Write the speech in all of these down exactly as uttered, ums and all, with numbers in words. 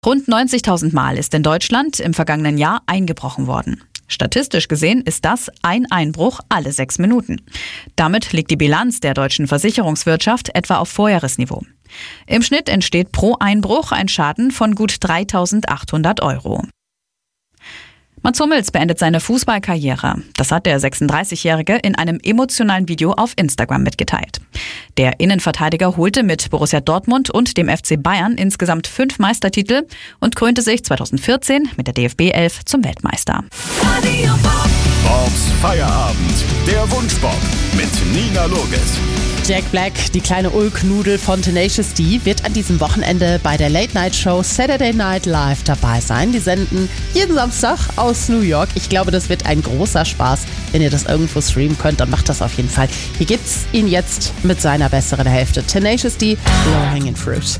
Rund neunzigtausend Mal ist in Deutschland im vergangenen Jahr eingebrochen worden. Statistisch gesehen ist das ein Einbruch alle sechs Minuten. Damit liegt die Bilanz der deutschen Versicherungswirtschaft etwa auf Vorjahresniveau. Im Schnitt entsteht pro Einbruch ein Schaden von gut dreitausendachthundert Euro. Mats Hummels beendet seine Fußballkarriere. Das hat der sechsunddreißigjährige in einem emotionalen Video auf Instagram mitgeteilt. Der Innenverteidiger holte mit Borussia Dortmund und dem F C Bayern insgesamt fünf Meistertitel und krönte sich zweitausendvierzehn mit der D F B elf zum Weltmeister. Bobs Feierabend, der Wunschbob mit Nina Loges. Jack Black, die kleine Ulknudel von Tenacious D, wird an diesem Wochenende bei der Late-Night-Show Saturday Night Live dabei sein. Die senden jeden Samstag aus New York. Ich glaube, das wird ein großer Spaß. Wenn ihr das irgendwo streamen könnt, dann macht das auf jeden Fall. Hier gibt's ihn jetzt mit seiner besseren Hälfte. Tenacious D, Low Hanging Fruit.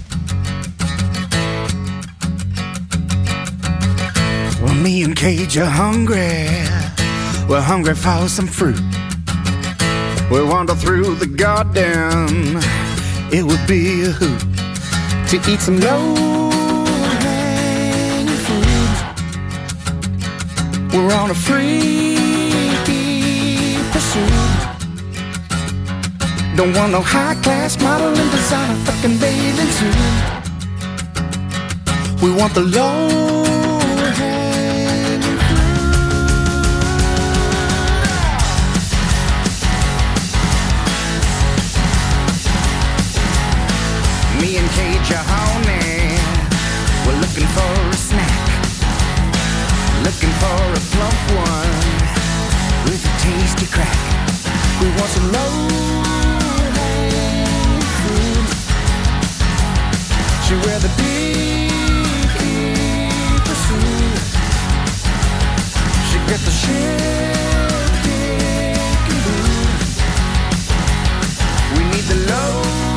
Well, me and Cage are hungry. We're hungry for some fruit. We wander through the garden. It would be a hoot to eat some low-hanging fruit. We're on a free pursuit. Don't want no high-class model and designer fucking bathing suit. We want the low-hanging fruit. Me and Cage are horny. We're looking for a snack. Looking for a plump one with a tasty crack. We want some low-hanging fruit. She wear the deep pursuit. She get the shit kicking boot. We need the low.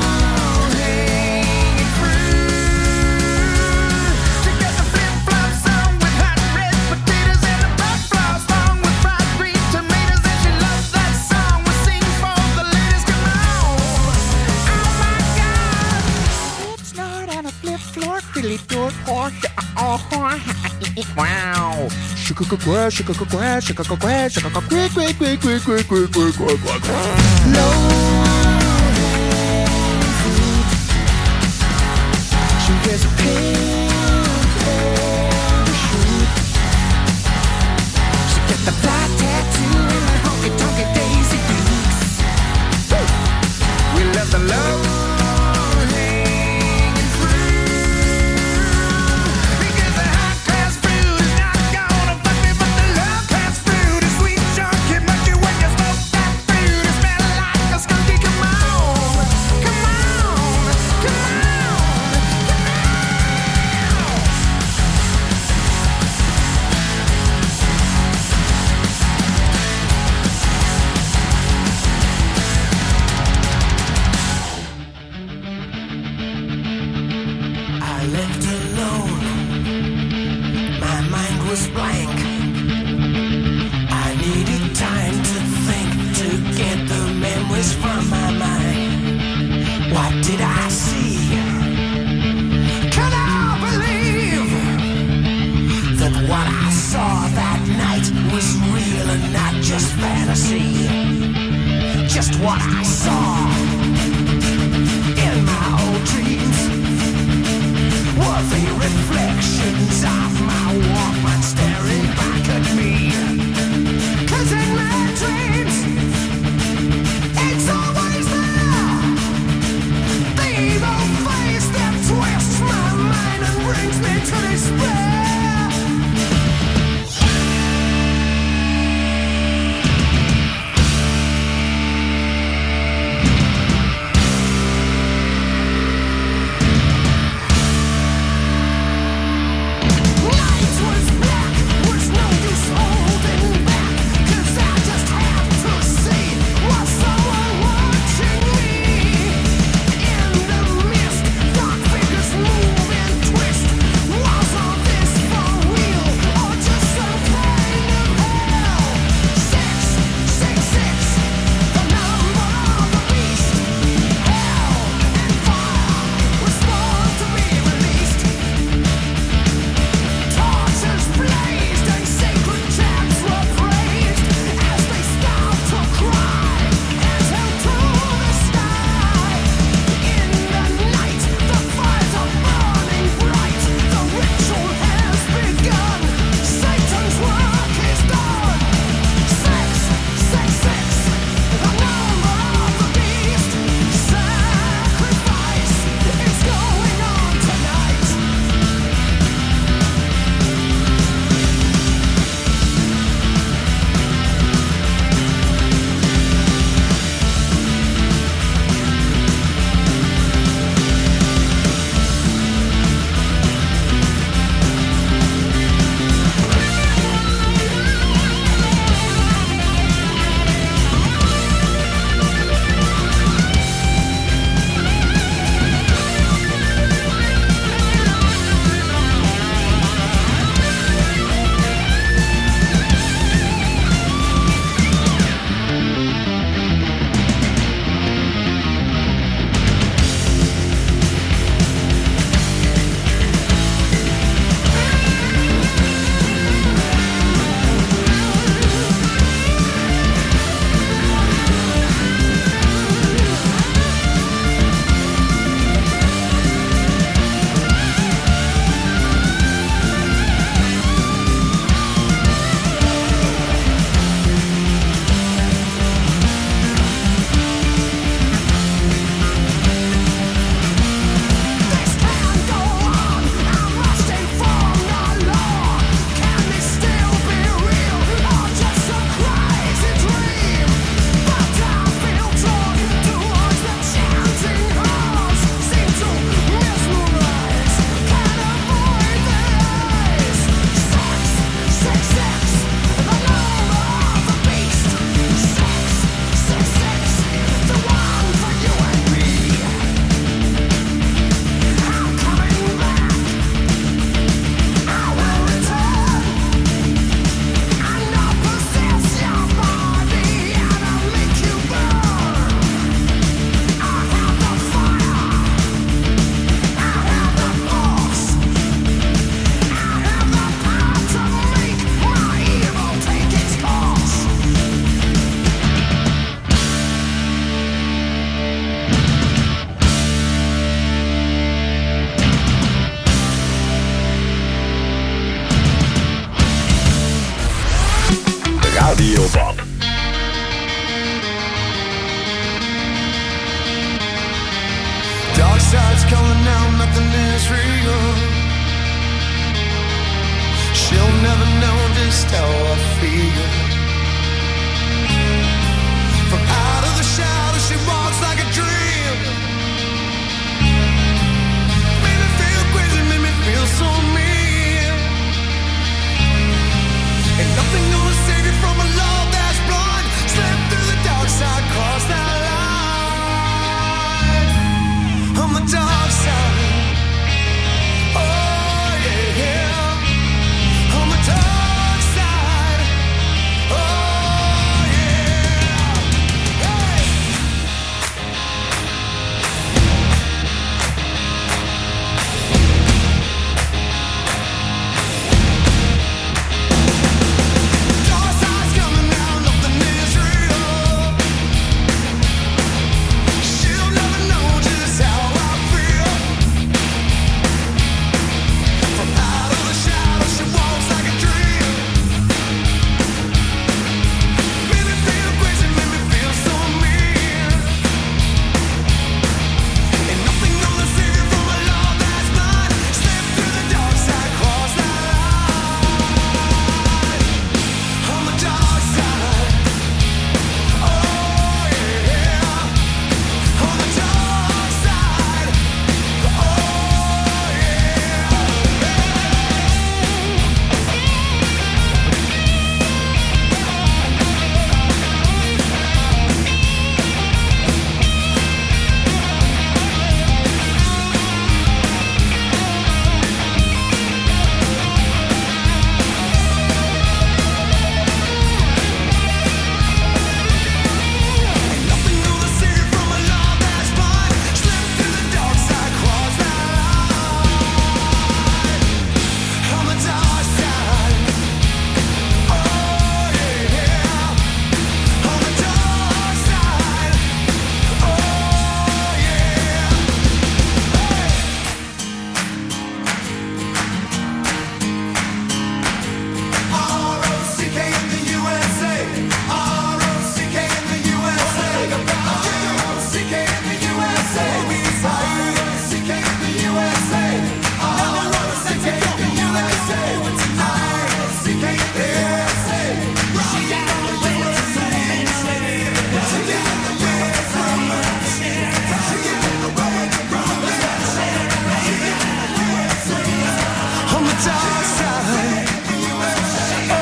Wow. Sugar quack, sugar quack, sugar quack, sugar quack, quack, quack, quack, quack, quack, quack, quack, quack, quack. Low-hanging fruit. She wears a pink parachute. She got the fly tattoo and the honky-tonky Daisy Dukes. We love the low. Left alone, my mind was blank. I needed time to think, to get the memories from my mind. What did I see? Can I believe that what I saw that night was real and not just fantasy? Just what I saw in my old dreams were the reflections of my Walkman staring back at me. 'Cause in my dreams, it's always there. The evil face that twists my mind and brings me to despair. Radio Bob. Dark side's coming now, nothing is real. She'll never know just how I feel. From out of the shadow she walks like a dream. Made me feel crazy, made me feel so mean. Ain't nothing gonna save you from a love that's blind. Slip through the dark side, cross that line. On the dark side. Oh yeah, yeah. On the dark side. Oh yeah. Hey. Dark side's coming now, nothing is real. She'll never know just how I feel. From out of the shadows she walks like a dream. Made me feel crazy, made me feel so mean. Ain't nothing gonna save you from a love that's blind. Slip through the dark side, cross that line. On the dark side. Oh yeah. On the dark side. Oh Ain't nothing gonna save you from a love that's blind. Slip through the dark side, cross that line. On the dark side. Oh yeah. On the dark side. Oh yeah. R O C K in the U S A. R O C K in the U S A. R O C K in the U S A. R O C K in the U S A. R O C K in the U S A. R O C K in the U S A. On the dark side. Oh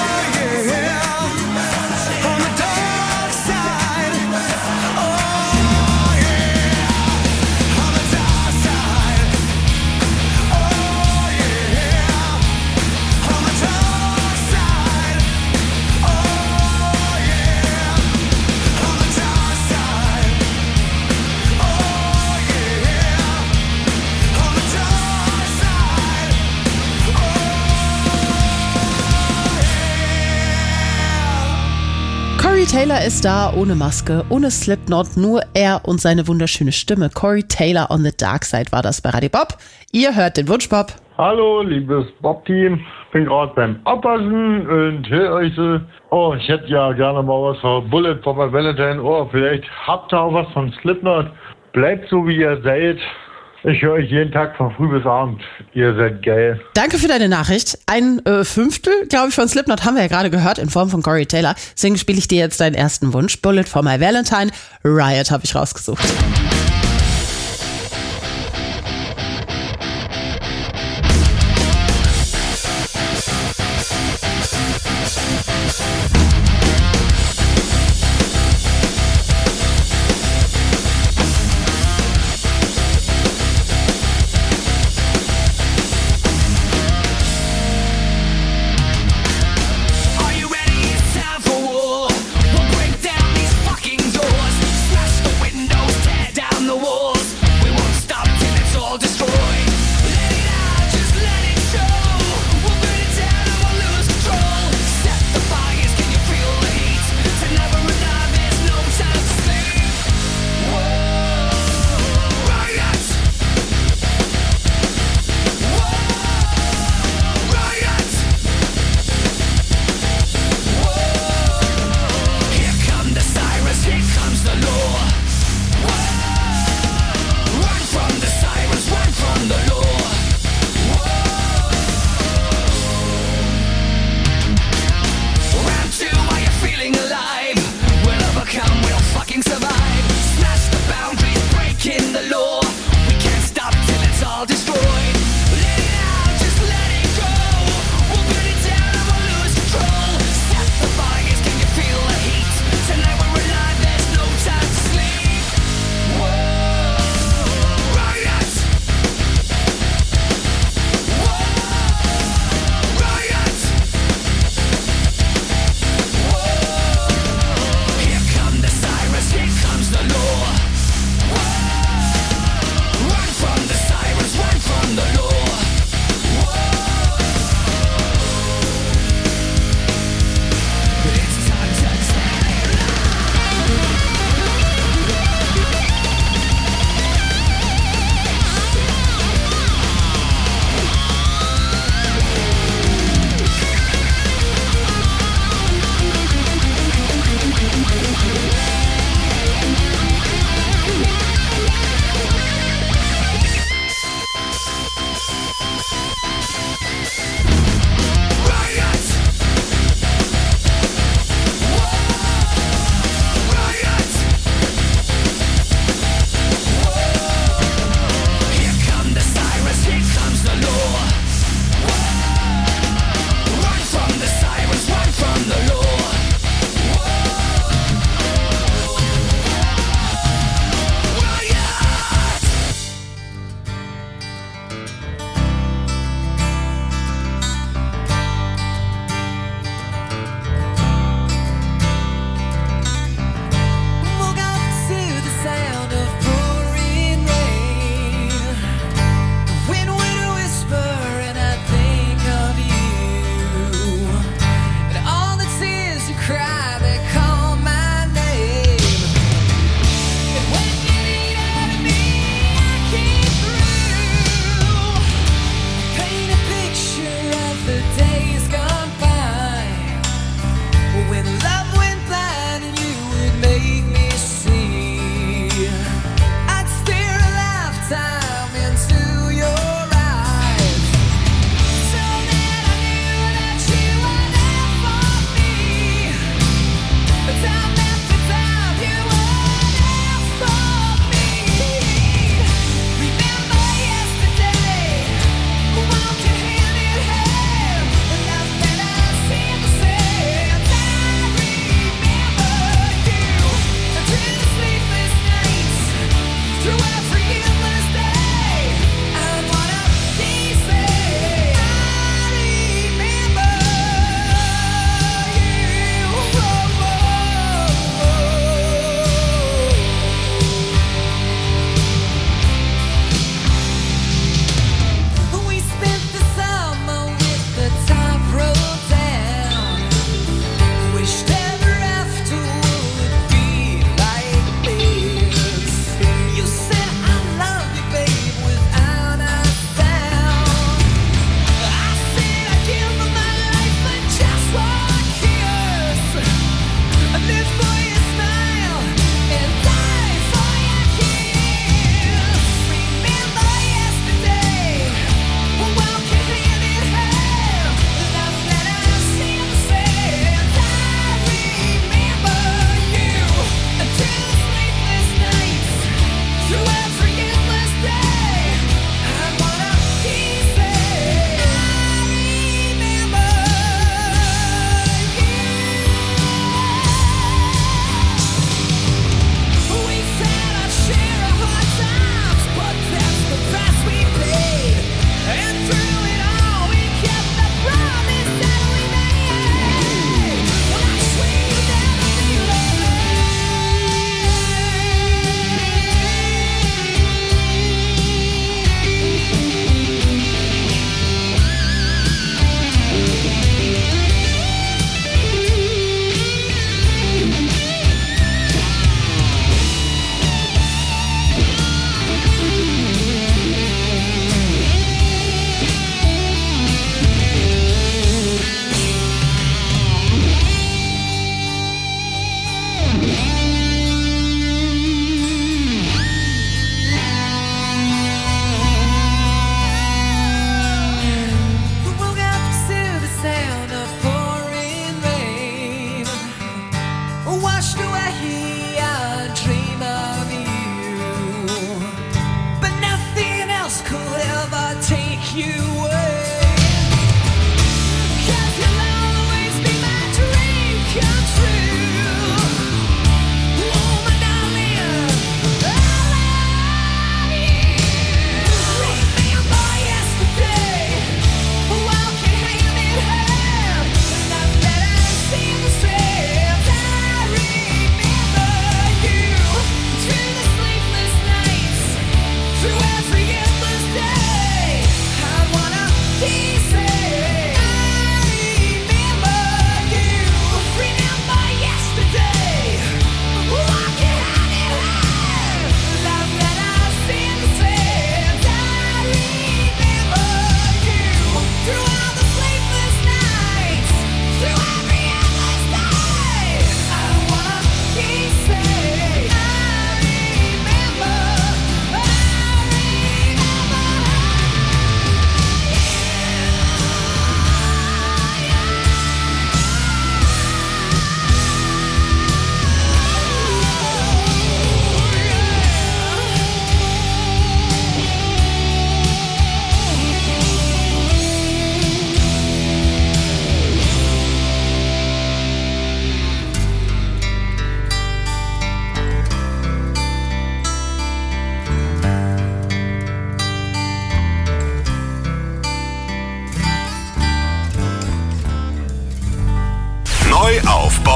yeah. On the dark side. Oh yeah. On the dark side. Oh yeah. On the dark side. Oh yeah. On the dark side. Oh yeah. On the dark side. Corey Taylor ist da, ohne Maske, ohne Slipknot, nur er und seine wunderschöne Stimme. Corey Taylor on the Dark Side war das bei Radio Bob. Ihr hört den Wunschbob. Hallo, liebes Bob-Team. Bin gerade beim Abwaschen und höre euch so. Oh, ich hätte ja gerne mal was von Bullet for my Valentine. Oh, vielleicht habt ihr auch was von Slipknot. Bleibt so, wie ihr seid. Ich höre euch jeden Tag von früh bis abend. Ihr seid geil. Danke für deine Nachricht. Ein äh, Fünftel, glaube ich, von Slipknot haben wir ja gerade gehört in Form von Corey Taylor. Deswegen spiele ich dir jetzt deinen ersten Wunsch. Bullet for my Valentine. Riot habe ich rausgesucht. Are you ready? It's time for war. We'll break down these fucking doors, smash the windows, tear down the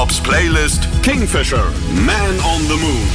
Bobs Playlist Kingfisher, Man on the Moon.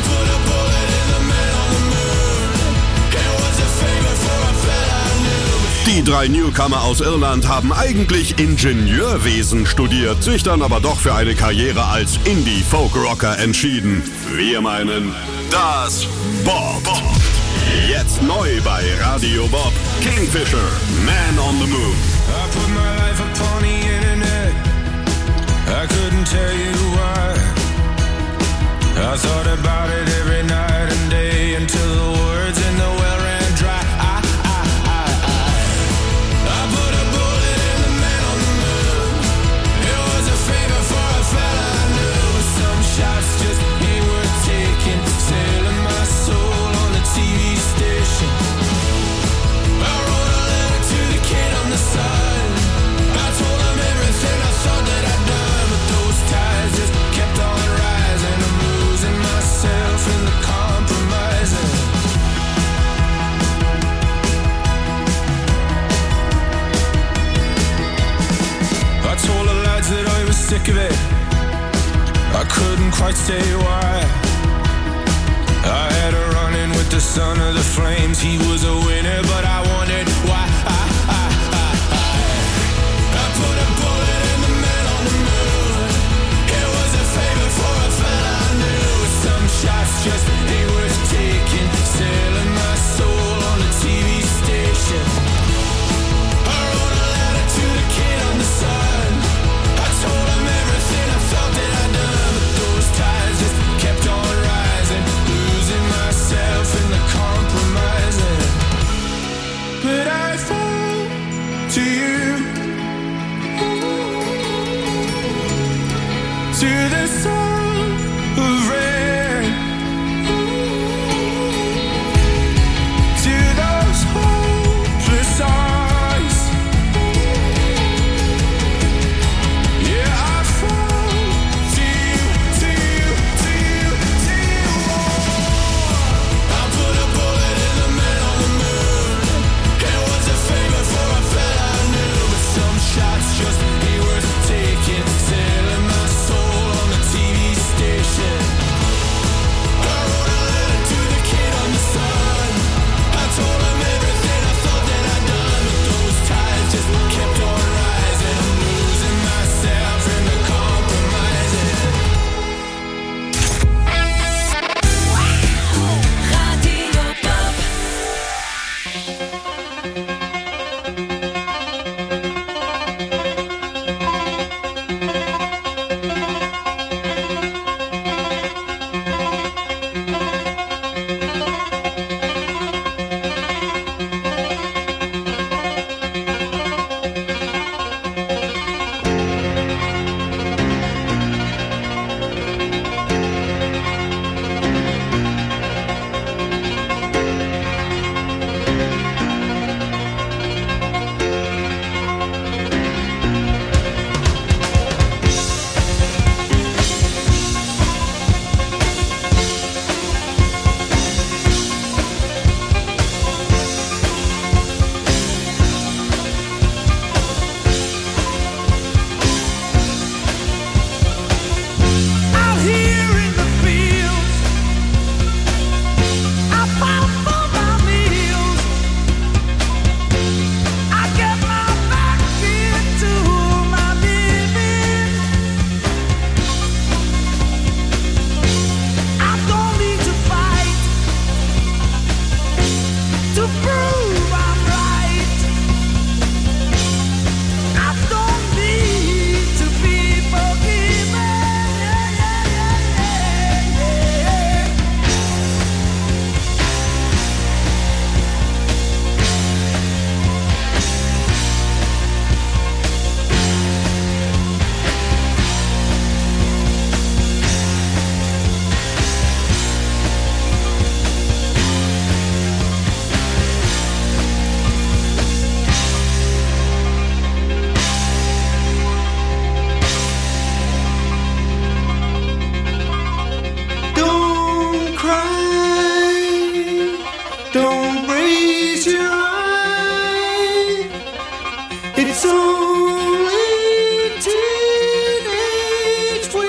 Die drei Newcomer aus Irland haben eigentlich Ingenieurwesen studiert, sich dann aber doch für eine Karriere als Indie-Folk-Rocker entschieden. Wir meinen das Bob. Jetzt neu bei Radio Bob, Kingfisher, Man on the Moon. I put my life upon the internet. I couldn't tell you why. I thought about it every night and day until the words in the well ran dry. I, I, I, I. I put a bullet in the man on the moon. It was a favor for a fella I knew. Some shots just ain't worth taking. Selling my soul on the T V station. I wrote a letter to the kid on the side. I told him everything I thought that I'd done, but those ties just kept on rising. I'm losing myself in the compromising. I told the lads that I was sick of it. I couldn't quite say why. I had a run-in with the son of the flames. He was a winner, but I wondered why. I, I, I, I. I put a bullet in the man on the moon. It was a favor for a fella I knew. Some shots just ain't worth taking. Selling my soul on the T V station. I wrote a letter to the kid on the side. I told him everything I felt that I'd done, but those ties just kept on rising. Losing myself in the compromising. But I fall to you, to the soul of rain, to those hopeless eyes. Yeah, I fall to you, to you, to you, to you. I put a bullet in the man on the moon. It was a favor for a fella I knew, but some shots just ain't worth taking. Selling my soul on the T V station. I wrote a letter to the kid on the side. I told him everything I thought that I'd done, but those ties just kept on rising. I'm losing myself in the compromising. Radio Bob. Out here in the fields, I fight for my meals. I get my back into my living. I don't need to fight to prove I'm right. I don't need to be forgiven. Yeah, yeah, yeah, yeah, yeah. Don't cry, don't raise your eye. It's only teenage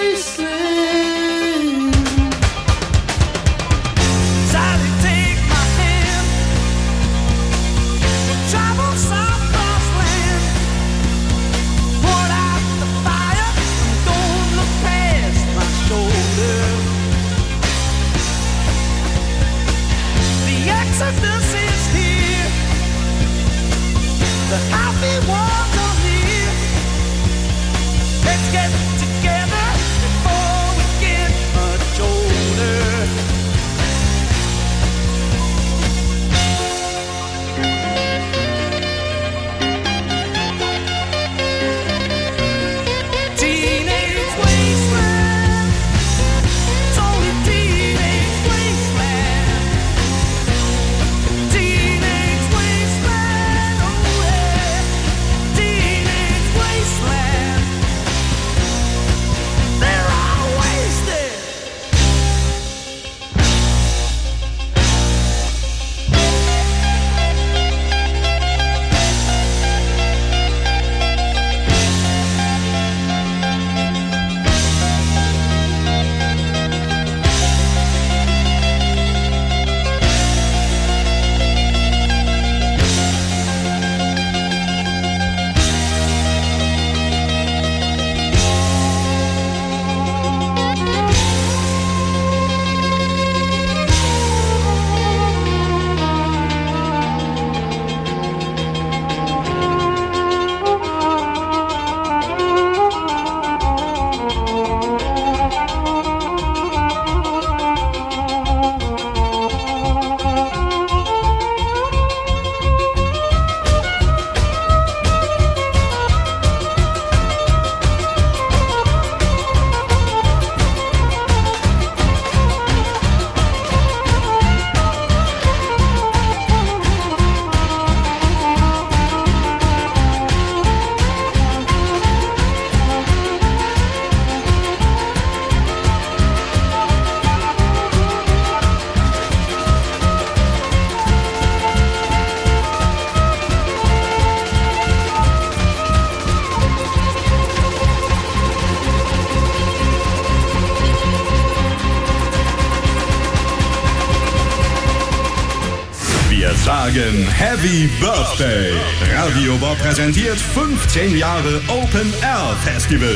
sagen Happy Birthday. Radio Bob präsentiert fünfzehn Jahre Open Air Festival.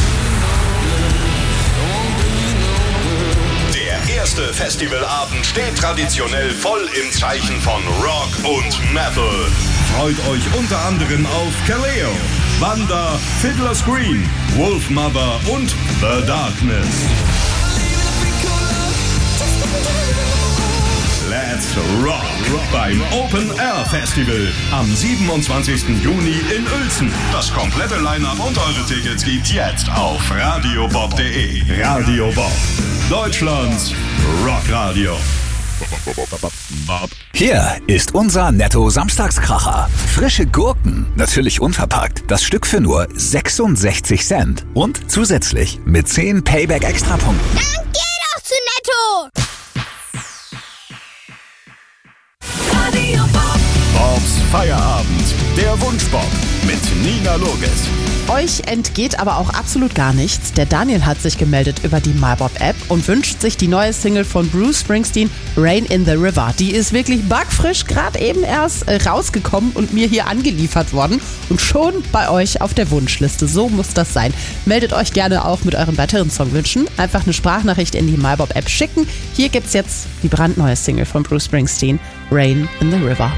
Der erste Festivalabend steht traditionell voll im Zeichen von Rock und Metal. Freut euch unter anderem auf Kaleo, Wanda, Fiddler's Green, Wolfmother und The Darkness. Let's Rock beim Open Air Festival am siebenundzwanzigsten Juni in Uelzen. Das komplette Line-Up und eure Tickets gibt's jetzt auf radiobob punkt de. Radio Bob, Deutschlands Rockradio. Hier ist unser Netto-Samstagskracher. Frische Gurken, natürlich unverpackt. Das Stück für nur sechsundsechzig Cent. Und zusätzlich mit zehn Payback-Extrapunkten. Dann geh doch zu Netto! Bobs Feierabend, der Wunschbob mit Nina Loges. Euch entgeht aber auch absolut gar nichts. Der Daniel hat sich gemeldet über die MyBob-App und wünscht sich die neue Single von Bruce Springsteen, Rain in the River. Die ist wirklich backfrisch, gerade eben erst äh, rausgekommen und mir hier angeliefert worden und schon bei euch auf der Wunschliste. So muss das sein. Meldet euch gerne auch mit euren weiteren Songwünschen. Einfach eine Sprachnachricht in die MyBob-App schicken. Hier gibt's jetzt die brandneue Single von Bruce Springsteen, Rain in the River.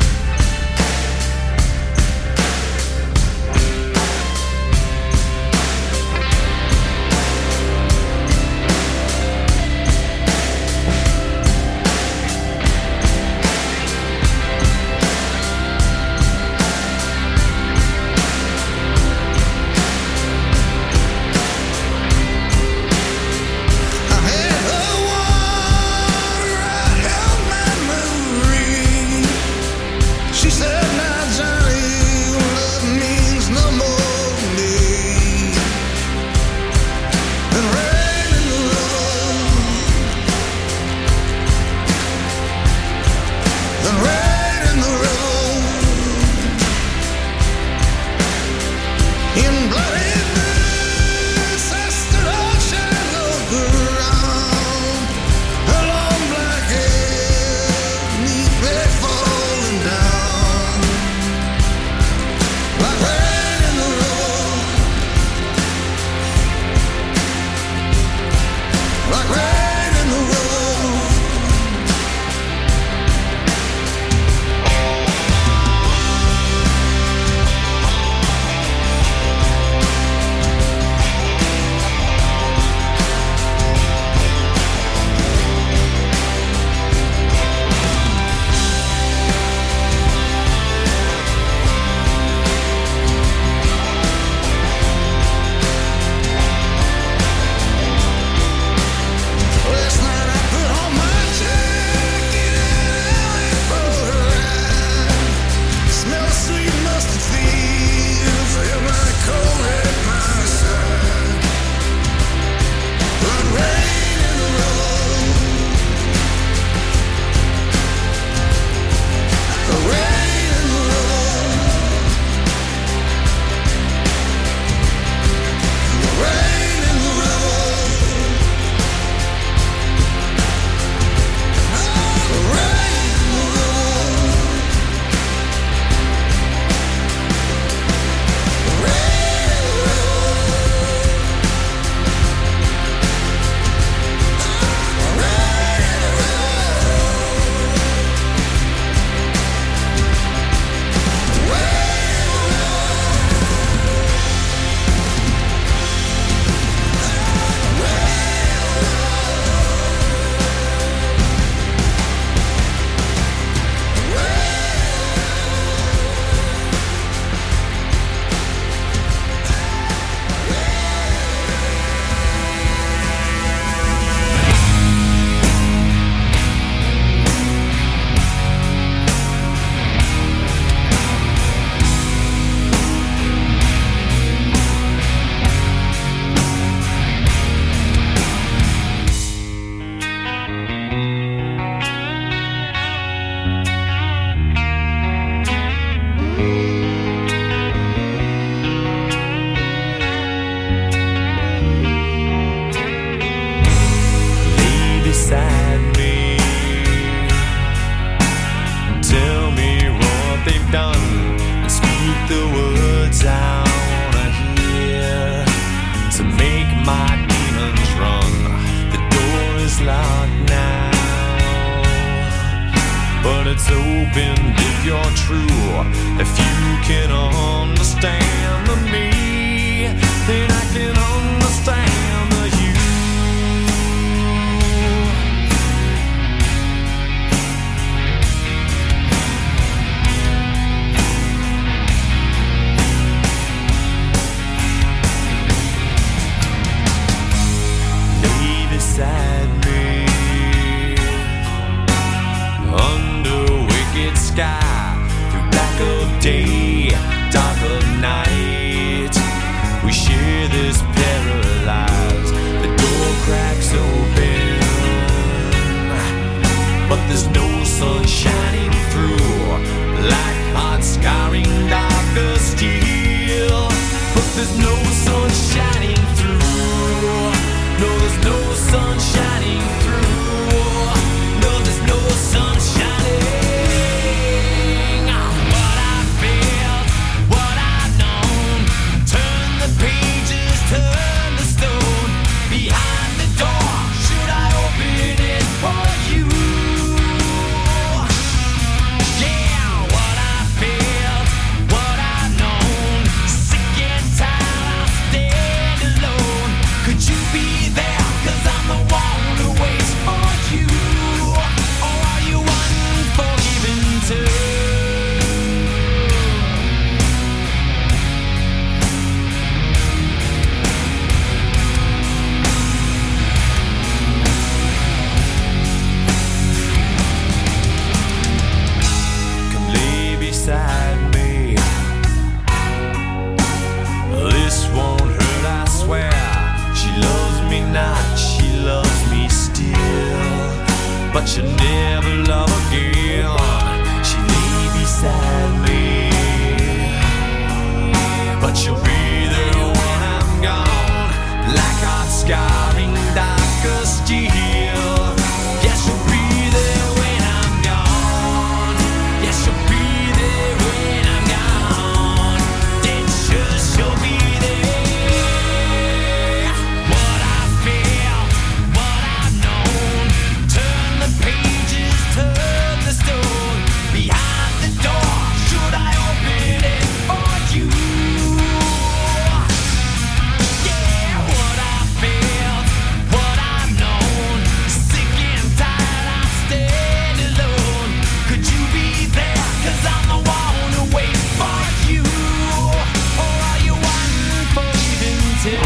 but she'll never love again. She lay beside me, but she'll be there when I'm gone, like hot scarring dark as steel. Yeah, she'll be there when I'm gone. Yeah, she'll be there when I'm gone. Then sure she'll be there. What I feel, what I've known. Turn the pages, turn the stone. Behind the door, should I open it for you? Yeah, what I feel, what I've known. Sick and tired, I'm staying alone. Could you be there? Cause I'm the one who waits for you. Or are you unforgiven too?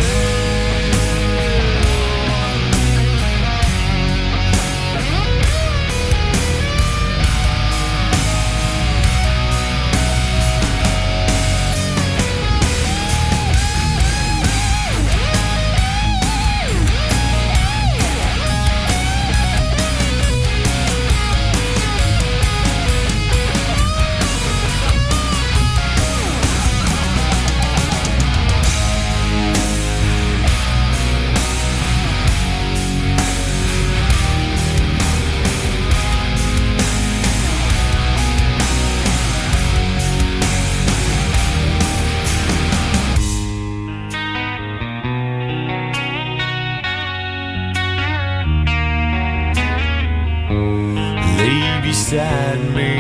Lay beside me,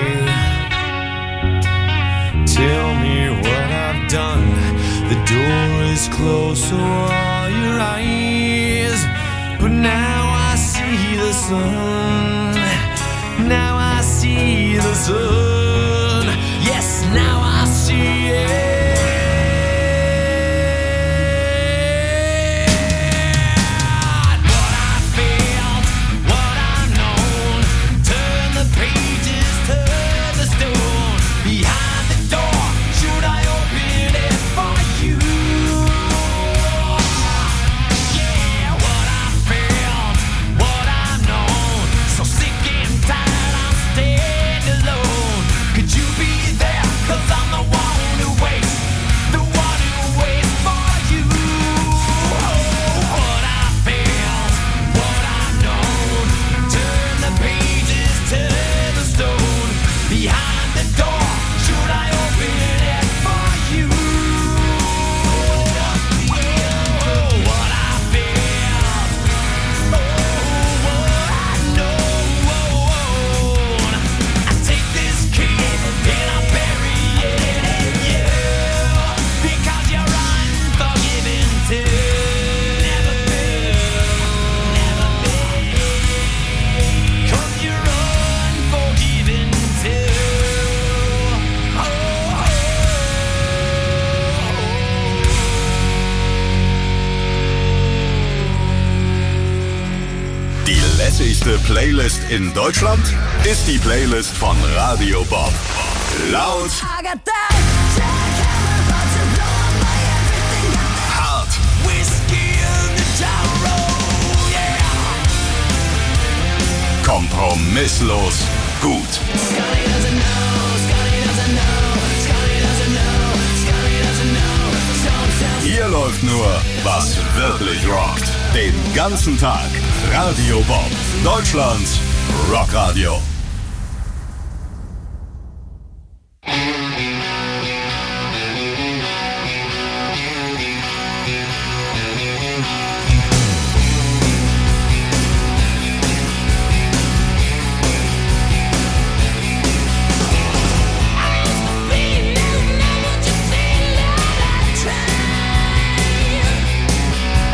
tell me what I've done. The door is closed, so are your eyes. But now I see the sun. Now I see the sun. Yes, now I see it. What I felt, what I've known. Turn the pages, turn the stone. Behind the door, should I open it for you? Yeah, what I felt, what I've known. So sick and tired, I'm staying alone. Could you be there? Cause I'm the one who waits, the one who waits for you. Oh, what I felt, what I've known. Turn the pages, turn the stone. Behind the door, should I open it for you? Oh, what I felt, oh, what I know. I take this key and I bury it in you, because you're unforgiving too. Never been, never been, 'cause you're unforgiving too. Oh, Die lässigste Playlist in Deutschland ist die Playlist von Radio Bob. Laut, hart, whiskey in the jar, yeah. kompromisslos, gut. Scotty doesn't know, Scotty doesn't know, Scotty doesn't know, Scotty doesn't know. Don't tell Hier läuft nur, was wirklich rockt. Den ganzen Tag. Radio Bob. Deutschlands Rockradio.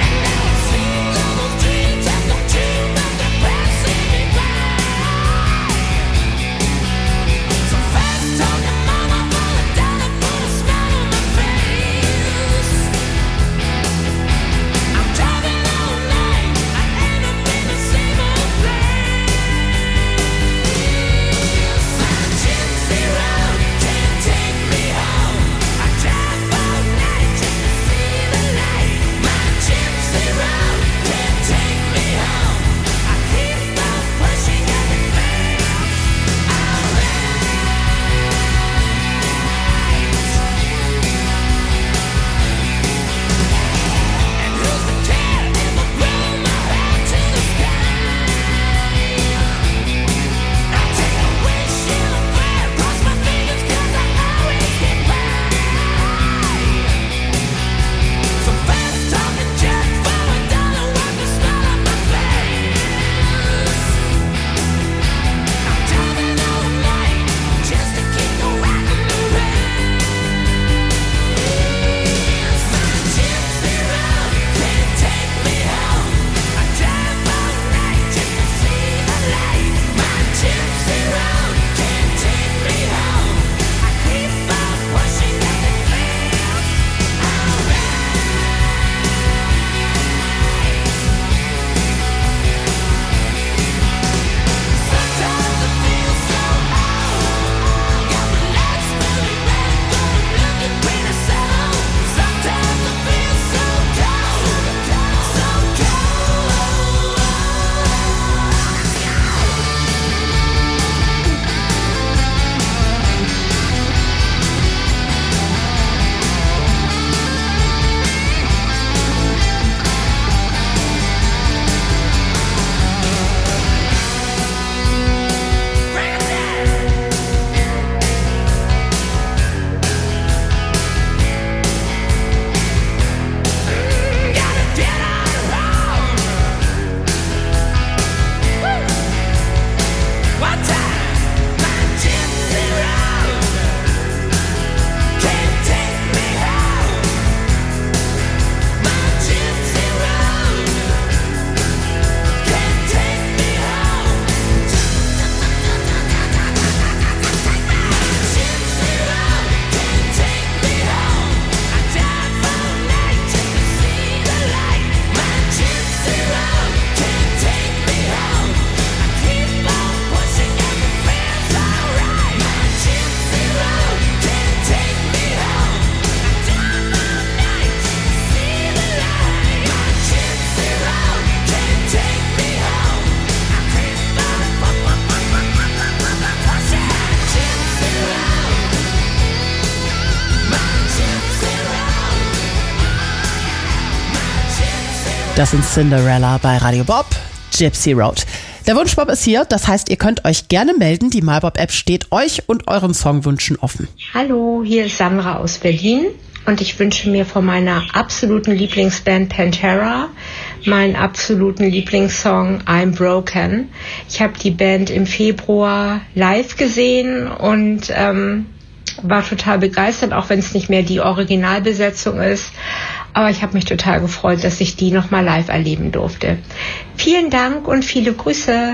Dreams have no dreams, have the past in me by. Das sind Cinderella bei Radio Bob, Gypsy Road. Der Wunschbob ist hier, das heißt, ihr könnt euch gerne melden. Die MyBob-App steht euch und euren Songwünschen offen. Hallo, hier ist Sandra aus Berlin und ich wünsche mir von meiner absoluten Lieblingsband Pantera meinen absoluten Lieblingssong I'm Broken. Ich habe die Band im Februar live gesehen und ähm, war total begeistert, auch wenn es nicht mehr die Originalbesetzung ist. Aber ich habe mich total gefreut, dass ich die nochmal live erleben durfte. Vielen Dank und viele Grüße.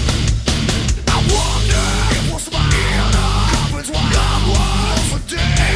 Day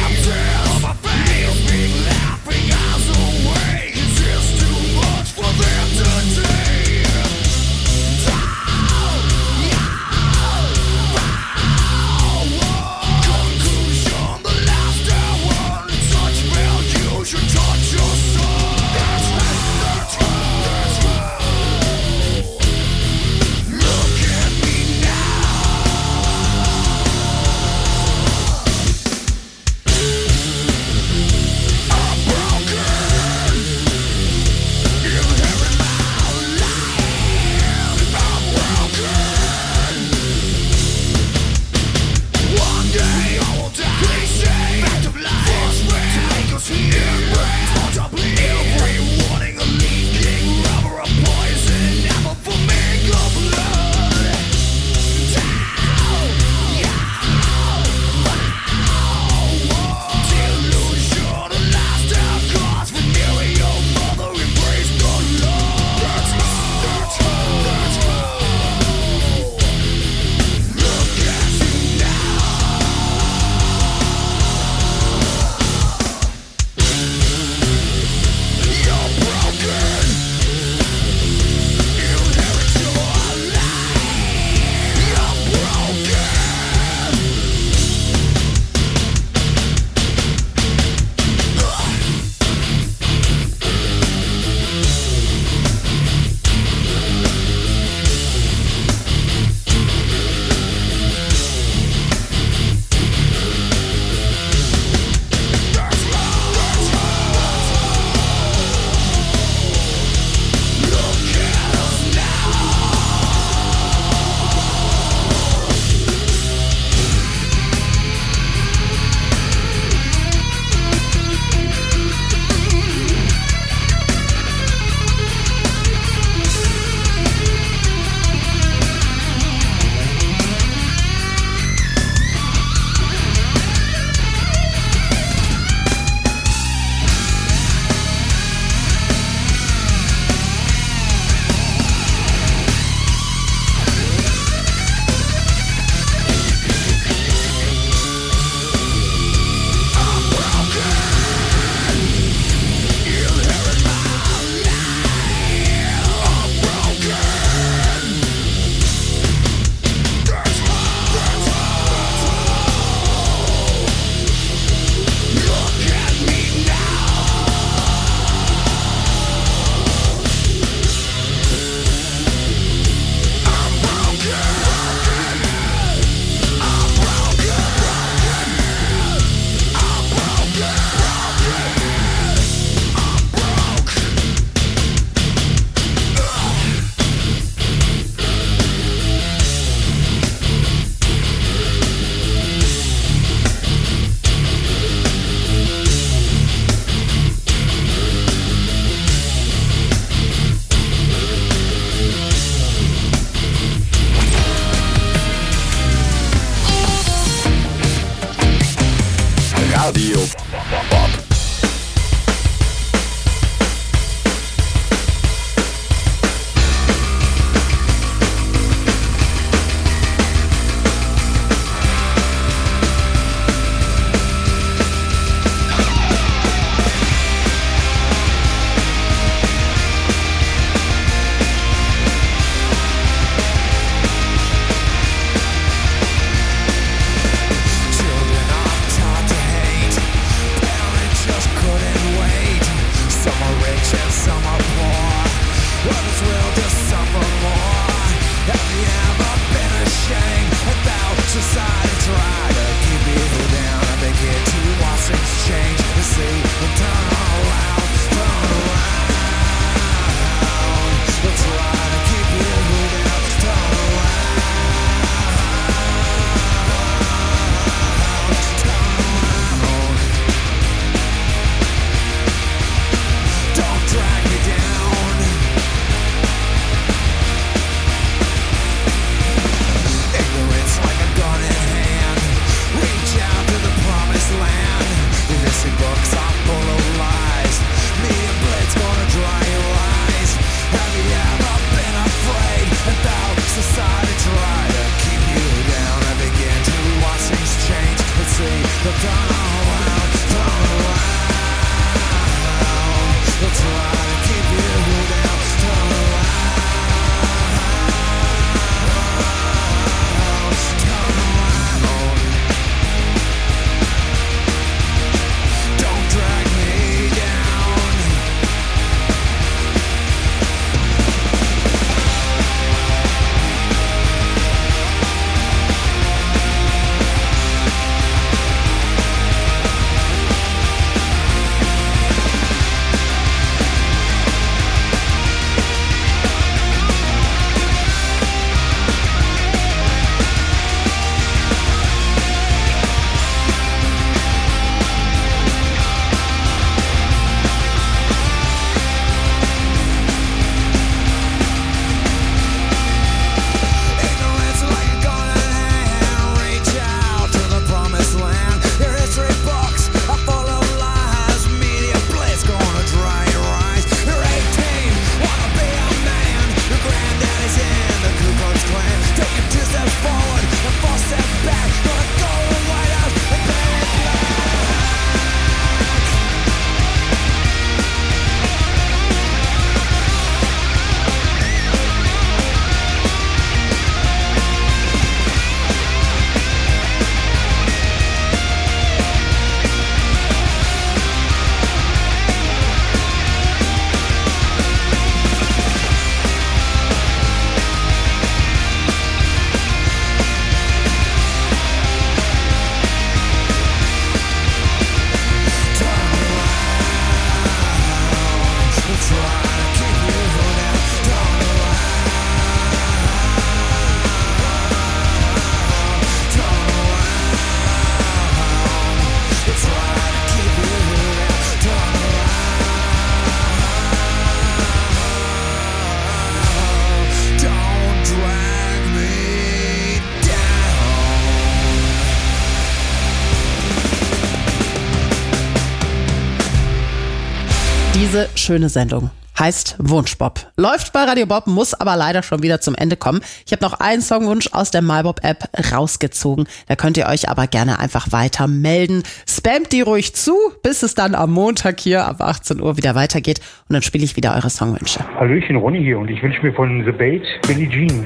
Diese schöne Sendung heißt Wunschbop. Läuft bei Radio Bob, muss aber leider schon wieder zum Ende kommen. Ich habe noch einen Songwunsch aus der MyBob-App rausgezogen. Da könnt ihr euch aber gerne einfach weiter melden. Spamt die ruhig zu, bis es dann am Montag hier ab achtzehn Uhr wieder weitergeht. Und dann spiele ich wieder eure Songwünsche. Hallöchen, Ronny hier und ich wünsche mir von The Bait Billie Jean.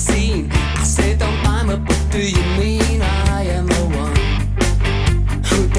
Do you mean I am the one who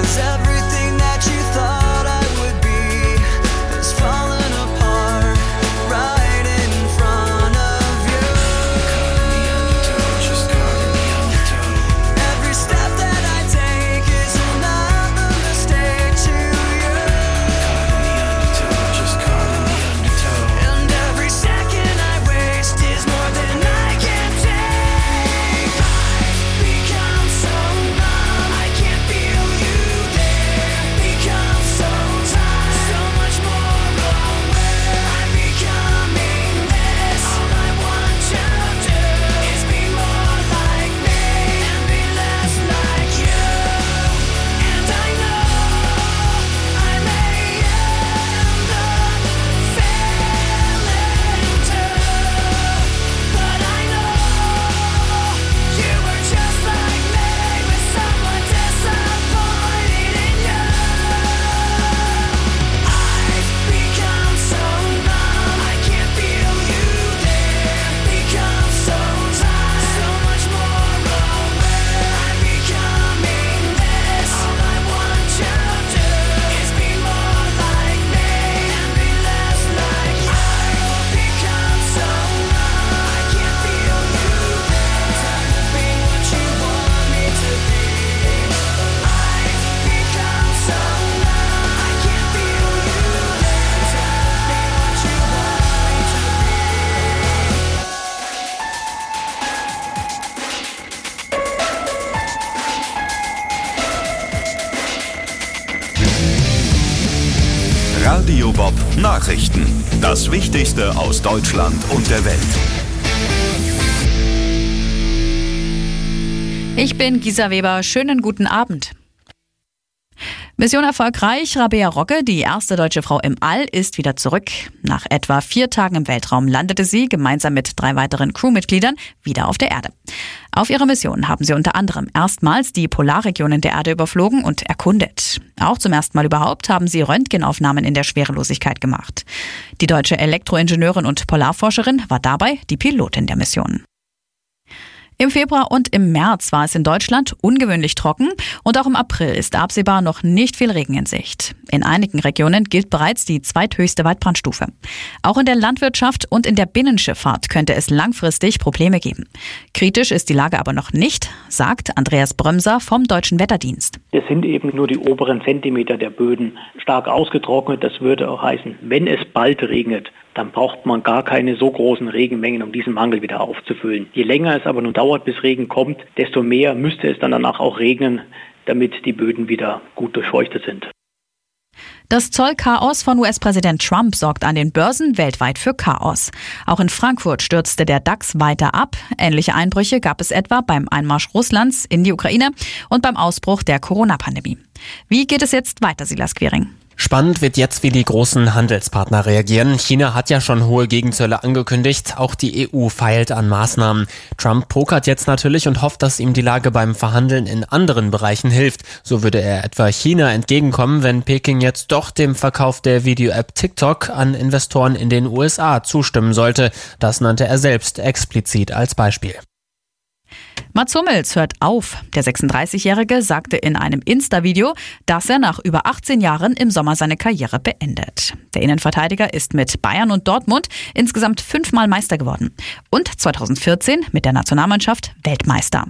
Radio Bob Nachrichten. Das Wichtigste aus Deutschland und der Welt. Ich bin Gisa Weber. Schönen guten Abend. Mission erfolgreich. Rabea Rogge, die erste deutsche Frau im All, ist wieder zurück. Nach etwa vier Tagen im Weltraum landete sie gemeinsam mit drei weiteren Crewmitgliedern wieder auf der Erde. Auf ihrer Mission haben sie unter anderem erstmals die Polarregionen der Erde überflogen und erkundet. Auch zum ersten Mal überhaupt haben sie Röntgenaufnahmen in der Schwerelosigkeit gemacht. Die deutsche Elektroingenieurin und Polarforscherin war dabei die Pilotin der Mission. Im Februar und im März war es in Deutschland ungewöhnlich trocken und auch im April ist absehbar noch nicht viel Regen in Sicht. In einigen Regionen gilt bereits die zweithöchste Waldbrandstufe. Auch in der Landwirtschaft und in der Binnenschifffahrt könnte es langfristig Probleme geben. Kritisch ist die Lage aber noch nicht, sagt Andreas Brömser vom Deutschen Wetterdienst. Es sind eben nur die oberen Zentimeter der Böden stark ausgetrocknet. Das würde auch heißen, wenn es bald regnet, dann braucht man gar keine so großen Regenmengen, um diesen Mangel wieder aufzufüllen. Je länger es aber nun dauert, bis Regen kommt, desto mehr müsste es dann danach auch regnen, damit die Böden wieder gut durchfeuchtet sind. Das Zollchaos von U S-Präsident Trump sorgt an den Börsen weltweit für Chaos. Auch in Frankfurt stürzte der DAX weiter ab. Ähnliche Einbrüche gab es etwa beim Einmarsch Russlands in die Ukraine und beim Ausbruch der Corona-Pandemie. Wie geht es jetzt weiter, Silas Quiring? Spannend wird jetzt, wie die großen Handelspartner reagieren. China hat ja schon hohe Gegenzölle angekündigt. Auch die E U feilt an Maßnahmen. Trump pokert jetzt natürlich und hofft, dass ihm die Lage beim Verhandeln in anderen Bereichen hilft. So würde er etwa China entgegenkommen, wenn Peking jetzt doch dem Verkauf der Video-App TikTok an Investoren in den U S A zustimmen sollte. Das nannte er selbst explizit als Beispiel. Mats Hummels hört auf. Der sechsunddreißigjährige sagte in einem Insta-Video, dass er nach über achtzehn Jahren im Sommer seine Karriere beendet. Der Innenverteidiger ist mit Bayern und Dortmund insgesamt fünfmal Meister geworden. Und zweitausendvierzehn mit der Nationalmannschaft Weltmeister.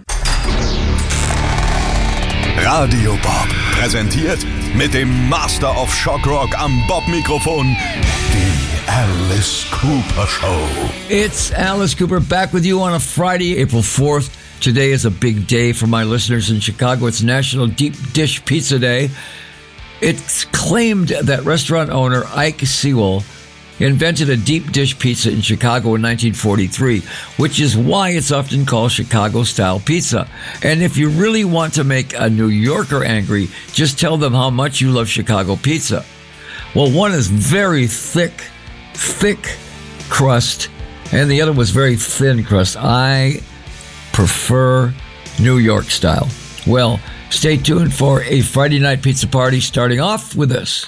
Radio Bob präsentiert mit dem Master of Shock Rock am Bob-Mikrofon die Alice Cooper Show. It's Alice Cooper back with you on a Friday, April fourth. Today is a big day for my listeners in Chicago. It's National Deep Dish Pizza Day. It's claimed that restaurant owner Ike Sewell invented a deep dish pizza in Chicago in nineteen forty-three, which is why it's often called Chicago-style pizza. And if you really want to make a New Yorker angry, just tell them how much you love Chicago pizza. Well, one is very thick, thick crust, and the other was very thin crust. I prefer New York style. Well, stay tuned for a Friday night pizza party starting off with this.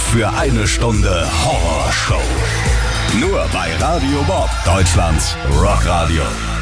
für eine Stunde Horrorshow. Nur bei Radio Bob, Deutschlands Rockradio.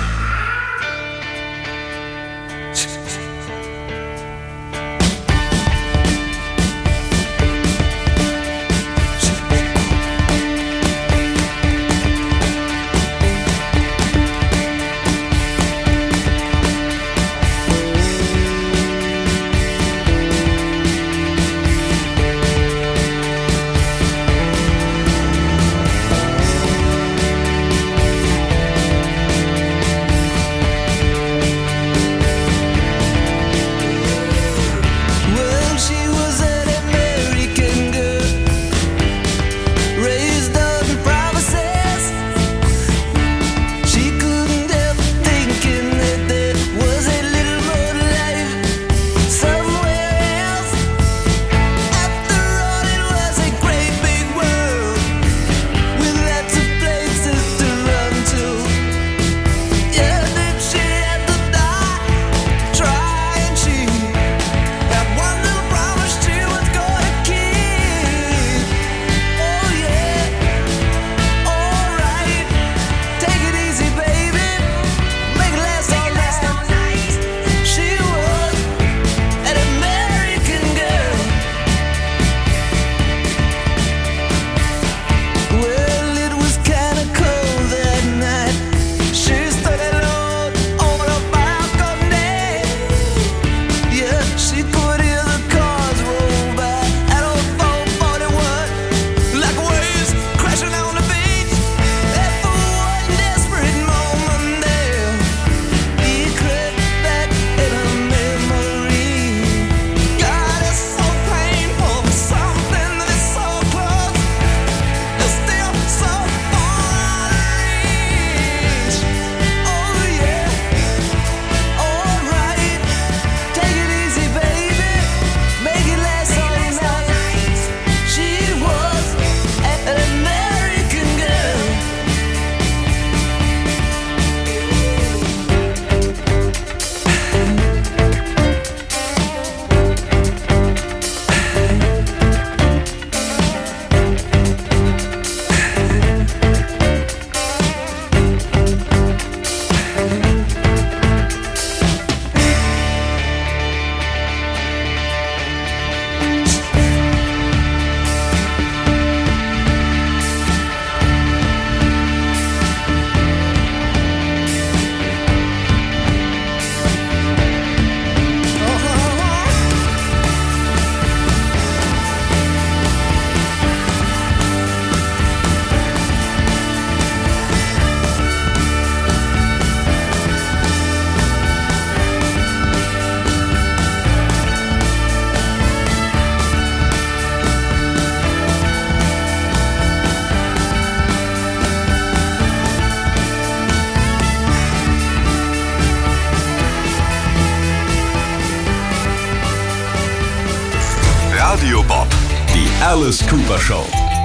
Radio Bob, die Alice Cooper Show.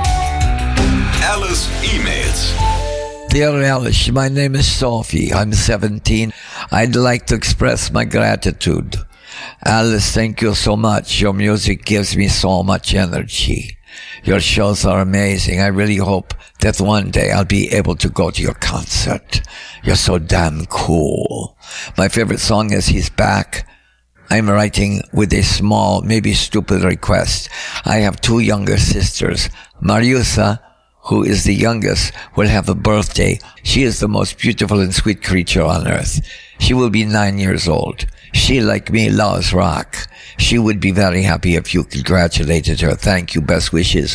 Alice E-Mails. Dear Alice, my name is Sophie. I'm seventeen. I'd like to express my gratitude. Alice, thank you so much. Your music gives me so much energy. Your shows are amazing. I really hope that one day I'll be able to go to your concert. You're so damn cool. My favorite song is He's Back. I'm writing with a small, maybe stupid request. I have two younger sisters. Mariusa, who is the youngest, will have a birthday. She is the most beautiful and sweet creature on earth. She will be nine years old. She, like me, loves rock. She would be very happy if you congratulated her. Thank you. Best wishes,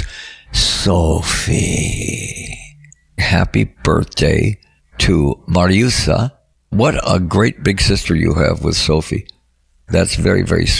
Sophie. Happy birthday to Mariusa. What a great big sister you have with Sophie. That's very, very sweet.